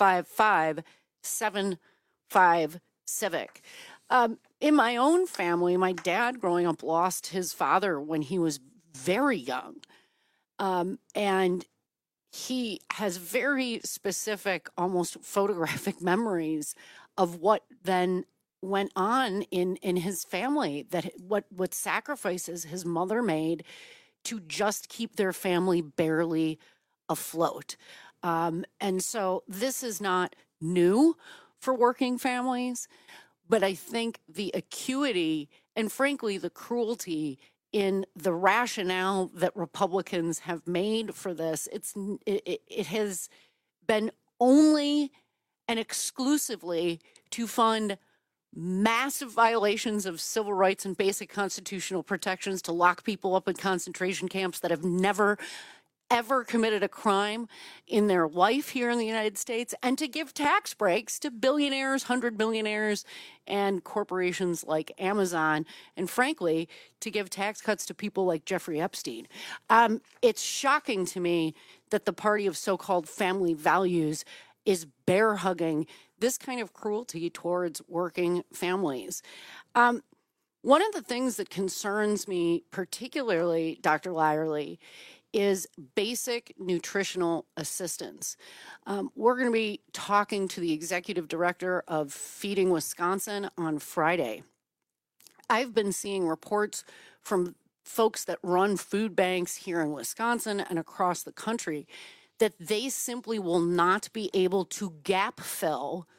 855-75-CIVIC. In my own family, my dad growing up lost his father when he was very young. And he has very specific, almost photographic memories of what then went on in his family, that what sacrifices his mother made to just keep their family barely afloat. And so this is not new for working families. But I think the acuity and, frankly, the cruelty in the rationale that Republicans have made for this, it has been only and exclusively to fund massive violations of civil rights and basic constitutional protections, to lock people up in concentration camps that have never ever committed a crime in their life here in the United States, and to give tax breaks to billionaires, 100 billionaires, and corporations like Amazon, and frankly, to give tax cuts to people like Jeffrey Epstein. It's shocking to me that the party of so-called family values is bear-hugging this kind of cruelty towards working families. One of the things that concerns me particularly, Dr. Lyerly, is basic nutritional assistance. We're going to be talking to the executive director of Feeding Wisconsin on Friday. I've been seeing reports from folks that run food banks here in Wisconsin and across the country that they simply will not be able to gap fill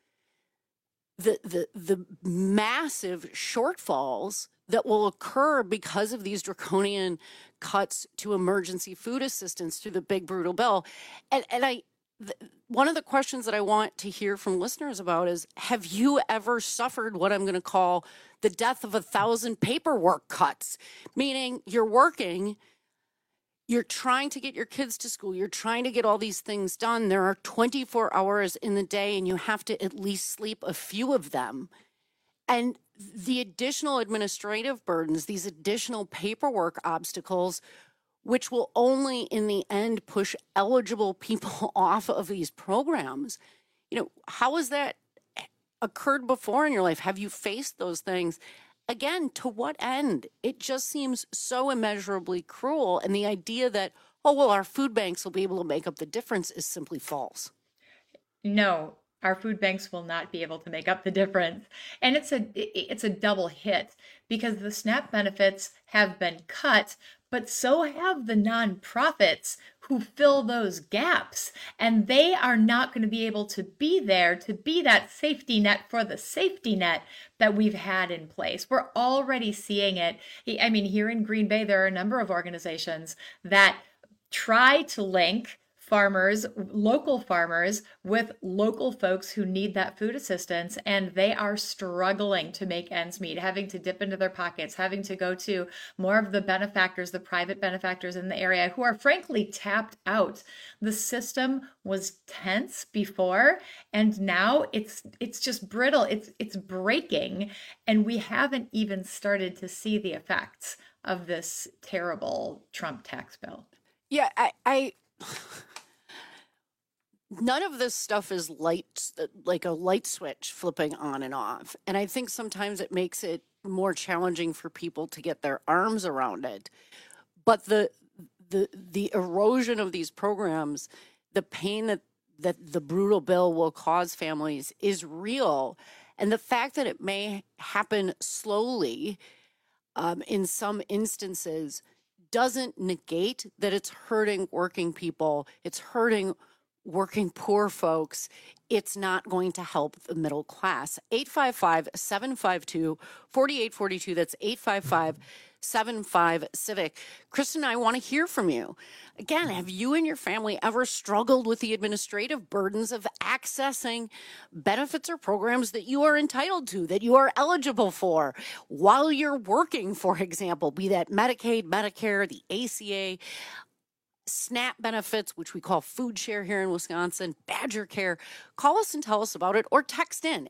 the massive shortfalls that will occur because of these draconian cuts to emergency food assistance through the big brutal bill. One of the questions that I want to hear from listeners about is, have you ever suffered what I'm going to call the death of 1,000 paperwork cuts? Meaning you're working, you're trying to get your kids to school, you're trying to get all these things done. There are 24 hours in the day and you have to at least sleep a few of them. And the additional administrative burdens, these additional paperwork obstacles, which will only in the end push eligible people off of these programs. You know, how has that occurred before in your life? Have you faced those things? Again, to what end? It just seems so immeasurably cruel. And the idea that, oh, well, our food banks will be able to make up the difference is simply false. No. Our food banks will not be able to make up the difference. And it's a double hit because the SNAP benefits have been cut, but so have the nonprofits who fill those gaps. And they are not going to be able to be there to be that safety net for the safety net that we've had in place. We're already seeing it. I mean, here in Green Bay, there are a number of organizations that try to link farmers, local farmers, with local folks who need that food assistance, and they are struggling to make ends meet, having to dip into their pockets, having to go to more of the benefactors, the private benefactors in the area who are frankly tapped out. The system was tense before, and now it's just brittle. It's breaking, and we haven't even started to see the effects of this terrible Trump tax bill. Yeah, I none of this stuff is like a light switch flipping on and off. And I think sometimes it makes it more challenging for people to get their arms around it. But the erosion of these programs, the pain that the brutal bill will cause families is real. And the fact that it may happen slowly in some instances doesn't negate that it's hurting working people. It's hurting working poor folks. It's not going to help the middle class. 855-752-4842. That's 855-75-CIVIC. Kristen, I want to hear from you. Again, have you and your family ever struggled with the administrative burdens of accessing benefits or programs that you are entitled to, that you are eligible for while you're working, for example, be that Medicaid, Medicare, the ACA, SNAP benefits, which we call food share here in Wisconsin, Badger Care? Call us and tell us about it, or text in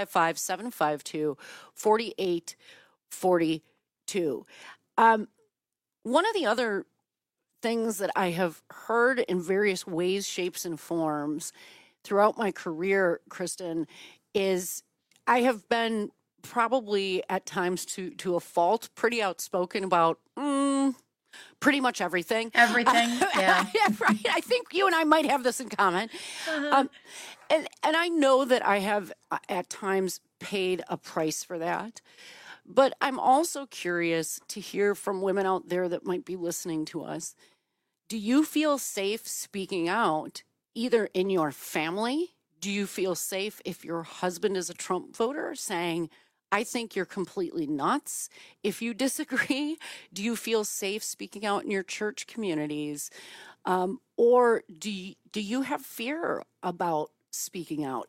855-752-4842. One of the other things that I have heard in various ways, shapes, and forms throughout my career, Kristen, is I have been probably at times to a fault pretty outspoken about pretty much everything. Everything, yeah. Yeah, right. I think you and I might have this in common. And I know that I have at times paid a price for that. But I'm also curious to hear from women out there that might be listening to us. Do you feel safe speaking out, either in your family? Do you feel safe if your husband is a Trump voter, saying, I think you're completely nuts? If you disagree, do you feel safe speaking out in your church communities? Or do you have fear about speaking out?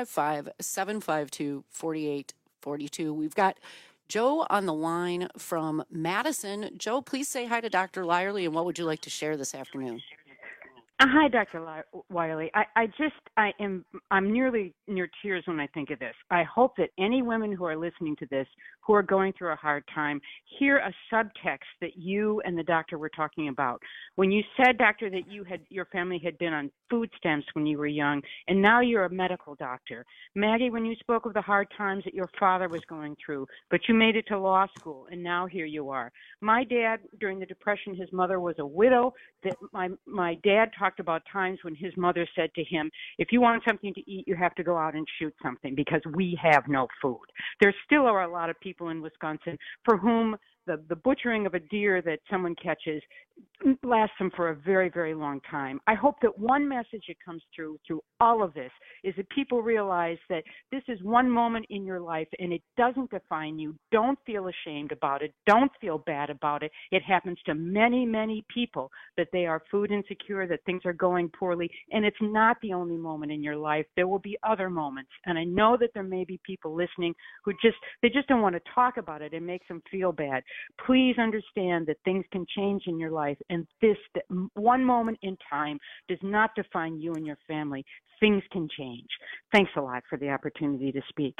855-752-4842. We've got Joe on the line from Madison. Joe, please say hi to Dr. Lyerly, and what would you like to share this afternoon? Hi, Dr. Wiley. I'm nearly near tears when I think of this. I hope that any women who are listening to this, who are going through a hard time, hear a subtext that you and the doctor were talking about. When you said, doctor, that your family had been on food stamps when you were young, and now you're a medical doctor. Maggie, when you spoke of the hard times that your father was going through, but you made it to law school, and now here you are. My dad, during the Depression, his mother was a widow. That my dad talked about times when his mother said to him, if you want something to eat, you have to go out and shoot something because we have no food. There still are a lot of people in Wisconsin for whom the butchering of a deer that someone catches lasts them for a very, very long time. I hope that one message that comes through all of this is that people realize that this is one moment in your life and it doesn't define you. Don't feel ashamed about it. Don't feel bad about it. It happens to many, many people that they are food insecure, that things are going poorly, and it's not the only moment in your life. There will be other moments, and I know that there may be people listening who just don't want to talk about it. It makes them feel bad. Please understand that things can change in your life, and this one moment in time does not define you and your family. Things can change. Thanks a lot for the opportunity to speak.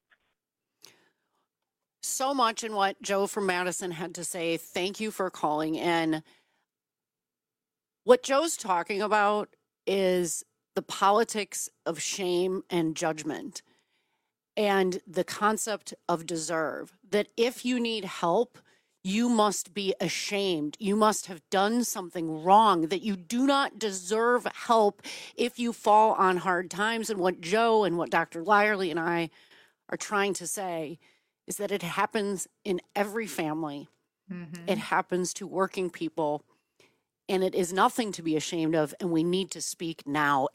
So much in what Joe from Madison had to say. Thank you for calling in. What Joe's talking about is the politics of shame and judgment and the concept of deserve, that if you need help, you must be ashamed. You must have done something wrong, that you do not deserve help if you fall on hard times. And what Joe and what Dr. Lyerly and I are trying to say is that it happens in every family. Mm-hmm. It happens to working people. And it is nothing to be ashamed of, and we need to speak now.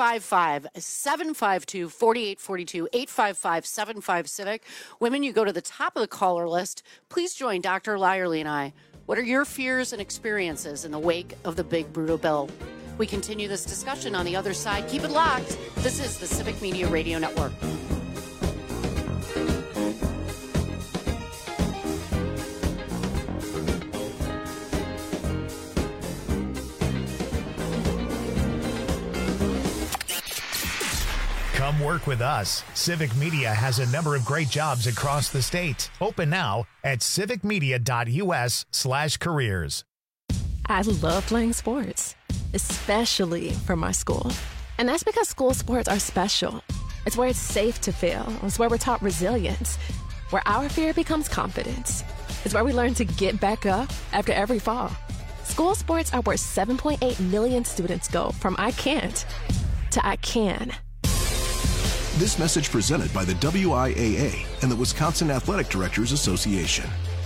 855-752-4842, 855-75-CIVIC. Women, you go to the top of the caller list. Please join Dr. Lyerly and I. What are your fears and experiences in the wake of the big brutal bill? We continue this discussion on the other side. Keep it locked. This is the Civic Media Radio Network. Come work with us. Civic Media has a number of great jobs across the state. Open now at civicmedia.us/careers. I love playing sports, especially for my school. And that's because school sports are special. It's where it's safe to fail. It's where we're taught resilience, where our fear becomes confidence. It's where we learn to get back up after every fall. School sports are where 7.8 million students go from I can't to I can. This message presented by the WIAA and the Wisconsin Athletic Directors Association.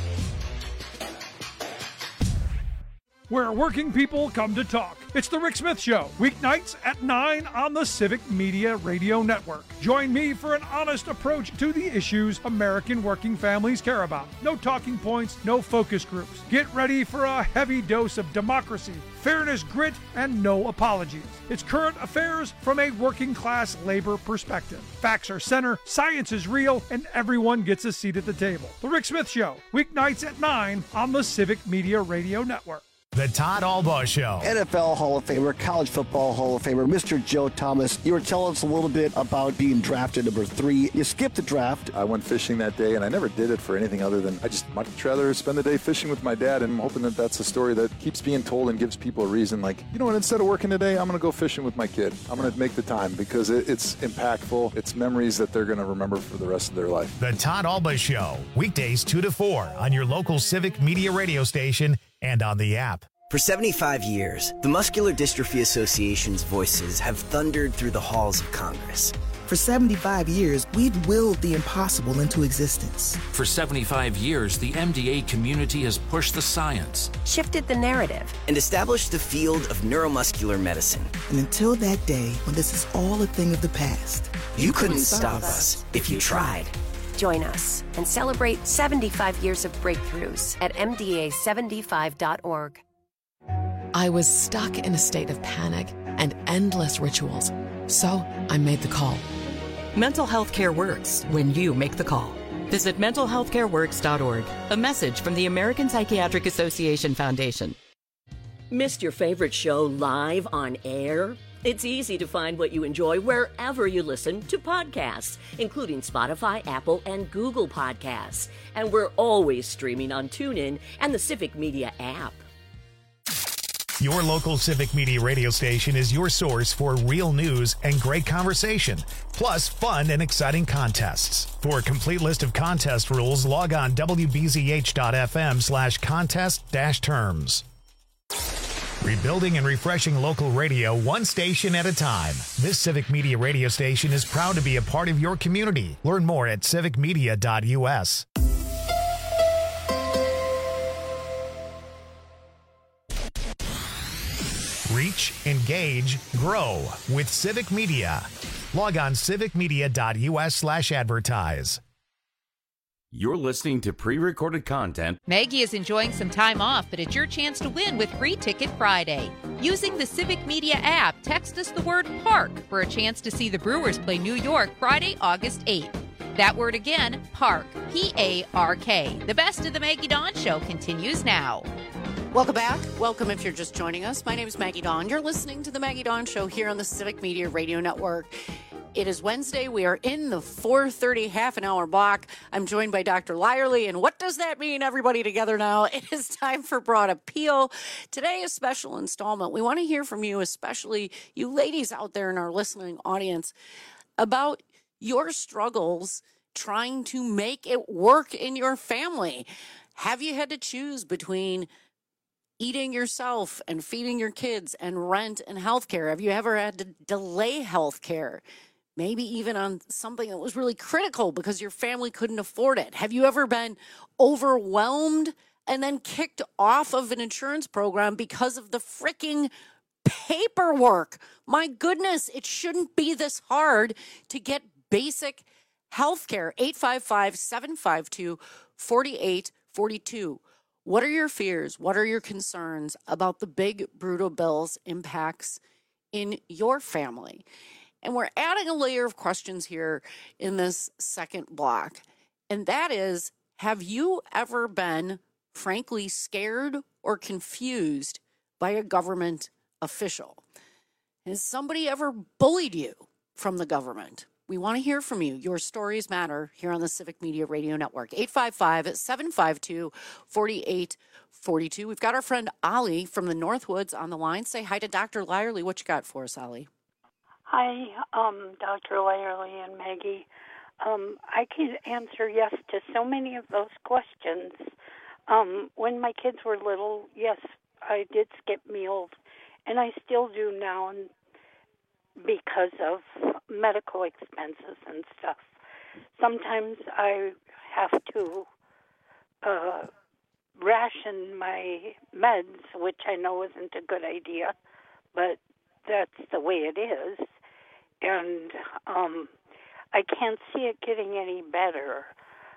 Where working people come to talk. It's the Rick Smith Show, weeknights at 9 on the Civic Media Radio Network. Join me for an honest approach to the issues American working families care about. No talking points, no focus groups. Get ready for a heavy dose of democracy, fairness, grit, and no apologies. It's current affairs from a working class labor perspective. Facts are center, science is real, and everyone gets a seat at the table. The Rick Smith Show, weeknights at 9 on the Civic Media Radio Network. The Todd Albaugh Show. NFL Hall of Famer, College Football Hall of Famer, Mr. Joe Thomas. You were telling us a little bit about being drafted number 3. You skipped the draft. I went fishing that day, and I never did it for anything other than I just much rather spend the day fishing with my dad, and I'm hoping that that's a story that keeps being told and gives people a reason. Like, you know what, instead of working today, I'm going to go fishing with my kid. I'm going to make the time because it's impactful. It's memories that they're going to remember for the rest of their life. The Todd Albaugh Show, weekdays 2 to 4 on your local Civic Media radio station and on the app. For 75 years, the Muscular Dystrophy Association's voices have thundered through the halls of Congress. For 75 years, we've willed the impossible into existence. For 75 years, the MDA community has pushed the science, shifted the narrative, and established the field of neuromuscular medicine. And until that day, when this is all a thing of the past, you couldn't stop us if you tried. Join us and celebrate 75 years of breakthroughs at MDA75.org. I was stuck in a state of panic and endless rituals, so I made the call. Mental health care works when you make the call. Visit mentalhealthcareworks.org. A message from the American Psychiatric Association Foundation. Missed your favorite show live on air? It's easy to find what you enjoy wherever you listen to podcasts, including Spotify, Apple, and Google Podcasts. And we're always streaming on TuneIn and the Civic Media app. Your local Civic Media radio station is your source for real news and great conversation, plus fun and exciting contests. For a complete list of contest rules, log on wbzh.fm/contest-terms. Rebuilding and refreshing local radio one station at a time. This Civic Media radio station is proud to be a part of your community. Learn more at civicmedia.us. Reach, engage, grow with Civic Media. Log on civicmedia.us/advertise. You're listening to pre-recorded content. Maggie is enjoying some time off, but it's your chance to win with Free Ticket Friday. Using the Civic Media app, text us the word PARK for a chance to see the Brewers play New York Friday, August 8th. That word again, PARK, P-A-R-K. The best of the Maggie Dawn Show continues now. Welcome back. Welcome if you're just joining us. My name is Maggie Dawn. You're listening to the Maggie Dawn Show here on the Civic Media Radio Network. It is Wednesday. We are in the 4:30 half an hour block. I'm joined by Dr. Lyerly. And what does that mean, everybody together now? It is time for Broad Appeal. Today, a special installment. We want to hear from you, especially you ladies out there in our listening audience, about your struggles trying to make it work in your family. Have you had to choose between eating yourself and feeding your kids and rent and healthcare? Have you ever had to delay healthcare? Maybe even on something that was really critical because your family couldn't afford it. Have you ever been overwhelmed and then kicked off of an insurance program because of the freaking paperwork? My goodness, it shouldn't be this hard to get basic healthcare. 855-752-4842. What are your fears? What are your concerns about the big, brutal bill's impacts in your family? And we're adding a layer of questions here in this second block. And that is, have you ever been, frankly, scared or confused by a government official? Has somebody ever bullied you from the government? We want to hear from you. Your stories matter here on the Civic Media Radio Network. 855-752-4842. We've got our friend Ollie from the Northwoods on the line. Say hi to Dr. Lyerly. What you got for us, Ollie? Hi, Dr. Lyerly and Maggie. I can answer yes to so many of those questions. When my kids were little, yes, I did skip meals, and I still do now because of medical expenses and stuff. Sometimes I have to ration my meds, which I know isn't a good idea, but that's the way it is. And I can't see it getting any better.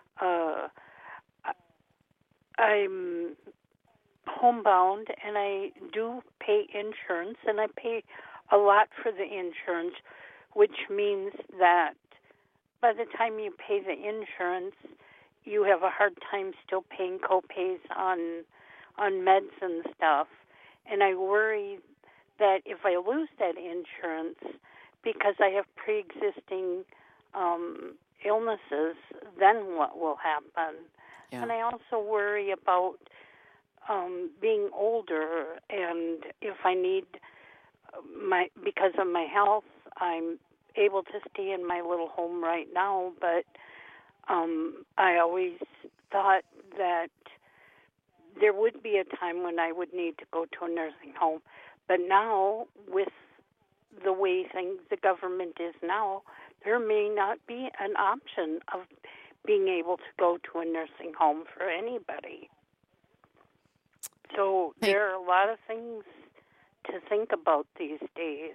I'm homebound, and I do pay insurance, and I pay a lot for the insurance, which means that by the time you pay the insurance, you have a hard time still paying co-pays on meds and stuff. And I worry that if I lose that insurance, because I have pre-existing illnesses, then what will happen? Yeah. And I also worry about being older, and if I need because of my health, I'm able to stay in my little home right now, but I always thought that there would be a time when I would need to go to a nursing home. But now, with the way the government is now, there may not be an option of being able to go to a nursing home for anybody. So there are a lot of things to think about these days.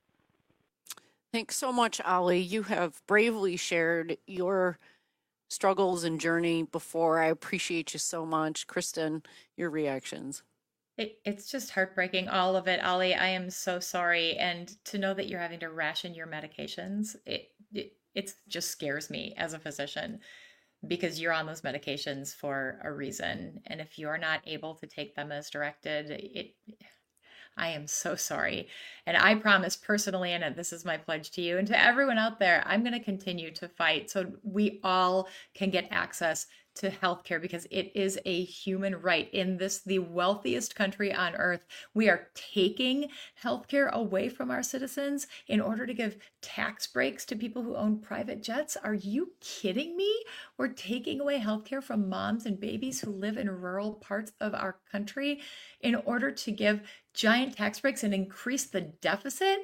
Thanks so much, Ollie. You have bravely shared your struggles and journey before. I appreciate you so much. Kristen, your reactions. It's just heartbreaking, all of it, Ollie. I am so sorry. And to know that you're having to ration your medications, it just scares me as a physician, because you're on those medications for a reason. And if you're not able to take them as directed, I am so sorry. And I promise personally, and this is my pledge to you and to everyone out there, I'm going to continue to fight so we all can get access to healthcare, because it is a human right. In the wealthiest country on earth, we are taking healthcare away from our citizens in order to give tax breaks to people who own private jets. Are you kidding me? We're taking away healthcare from moms and babies who live in rural parts of our country in order to give giant tax breaks and increase the deficit.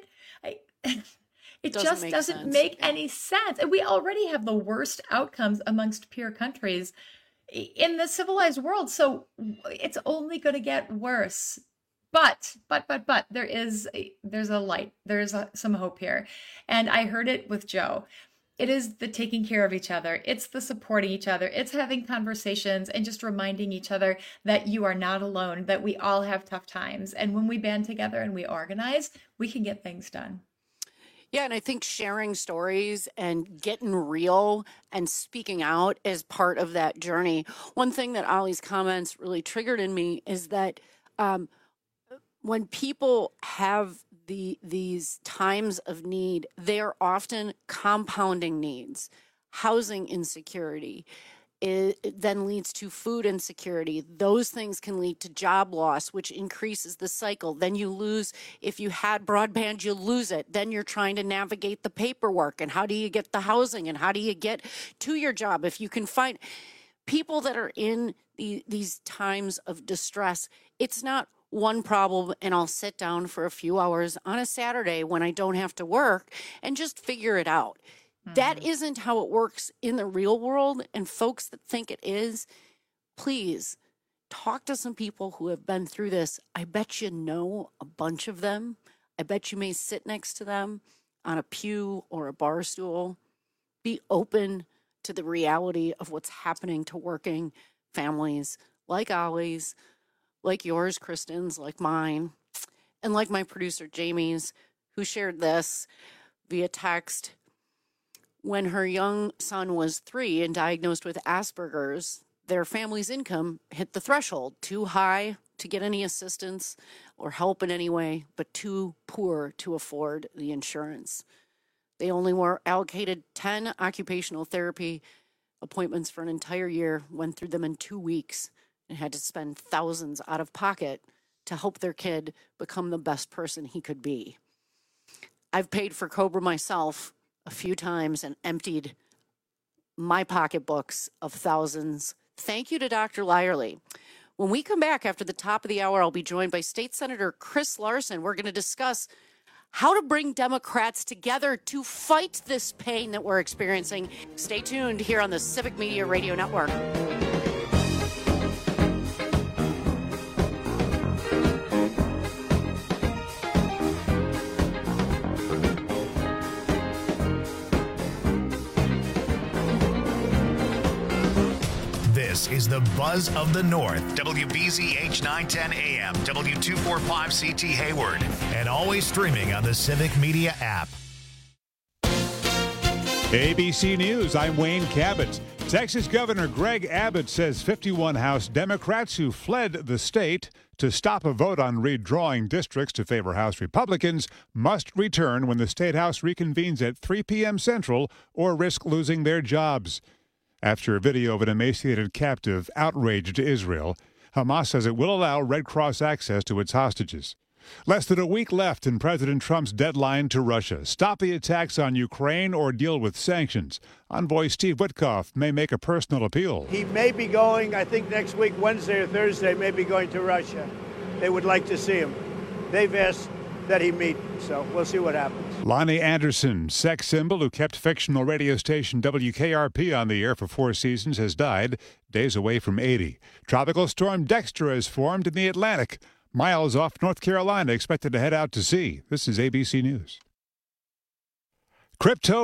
It just doesn't make any sense. And we already have the worst outcomes amongst peer countries in the civilized world. So it's only going to get worse. But there's a light. There's some hope here. And I heard it with Joe. It is the taking care of each other. It's the supporting each other. It's having conversations and just reminding each other that you are not alone, that we all have tough times. And when we band together and we organize, we can get things done. Yeah, and I think sharing stories and getting real and speaking out is part of that journey. One thing that Ollie's comments really triggered in me is that when people have these times of need, they're often compounding needs. Housing insecurity, it then leads to food insecurity. Those things can lead to job loss, which increases the cycle. Then you lose, if you had broadband, you lose it. Then you're trying to navigate the paperwork, and how do you get the housing, and how do you get to your job? If you can find people that are in these times of distress, it's not one problem and I'll sit down for a few hours on a Saturday when I don't have to work and just figure it out. That isn't how it works in the real world. And folks that think it is, please talk to some people who have been through this. I bet you know a bunch of them. I bet you may sit next to them on a pew or a bar stool. Be open to the reality of what's happening to working families like Ollie's, like yours, Kristen's, like mine, and like my producer, Jamie's, who shared this via text. When her young son was 3 and diagnosed with Asperger's, their family's income hit the threshold, too high to get any assistance or help in any way, but too poor to afford the insurance. They only were allocated 10 occupational therapy appointments for an entire year, went through them in 2 weeks, and had to spend thousands out of pocket to help their kid become the best person he could be. I've paid for Cobra myself a few times and emptied my pocketbooks of thousands. Thank you to Dr. Lyerly. When we come back after the top of the hour, I'll be joined by State Senator Chris Larson. We're going to discuss how to bring Democrats together to fight this pain that we're experiencing. Stay tuned here on the Civic Media Radio Network. This is the Buzz of the North, WBZH 910 AM, W245CT Hayward, and always streaming on the Civic Media app. ABC News, I'm Wayne Cabot. Texas Governor Greg Abbott says 51 House Democrats who fled the state to stop a vote on redrawing districts to favor House Republicans must return when the State House reconvenes at 3 p.m. Central or risk losing their jobs. After a video of an emaciated captive outraged Israel, Hamas says it will allow Red Cross access to its hostages. Less than a week left in President Trump's deadline to Russia. Stop the attacks on Ukraine or deal with sanctions. Envoy Steve Witkoff may make a personal appeal. He may be going, I think next week, Wednesday or Thursday, may be going to Russia. They would like to see him. They've asked that he meet, so we'll see what happens. Lonnie Anderson, sex symbol who kept fictional radio station WKRP on the air for 4 seasons, has died, days away from 80. Tropical storm Dexter has formed in the Atlantic, miles off North Carolina, expected to head out to sea. This is ABC News. Crypto